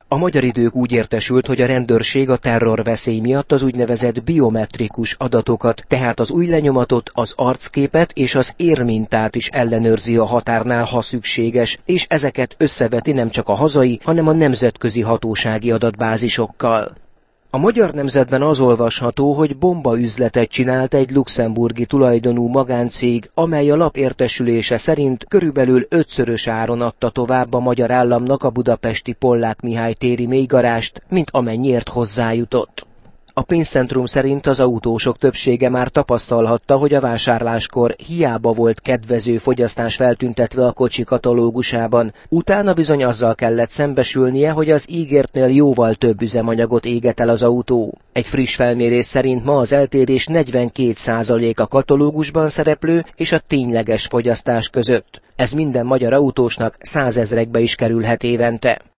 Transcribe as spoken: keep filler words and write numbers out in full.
A Magyar Idők úgy értesült, hogy a rendőrség a terrorveszély miatt az úgynevezett biometrikus adatokat, tehát az új lenyomatot, az arcképet és az érmintát is ellenőrzi a határnál, ha szükséges, és ezeket összeveti nem csak a hazai, hanem a nemzetközi hatósági adatbázisokkal. A Magyar Nemzetben az olvasható, hogy bombaüzletet csinált egy luxemburgi tulajdonú magáncég, amely a lap értesülése szerint körülbelül ötszörös áron adta tovább a magyar államnak a budapesti Pollák Mihály téri mélygarást, mint amennyiért hozzájutott. A pénzcentrum szerint az autósok többsége már tapasztalhatta, hogy a vásárláskor hiába volt kedvező fogyasztás feltüntetve a kocsi katalógusában, utána bizony azzal kellett szembesülnie, hogy az ígértnél jóval több üzemanyagot éget el az autó. Egy friss felmérés szerint ma az eltérés negyvenkét százalék a katalógusban szereplő és a tényleges fogyasztás között. Ez minden magyar autósnak százezrekbe is kerülhet évente.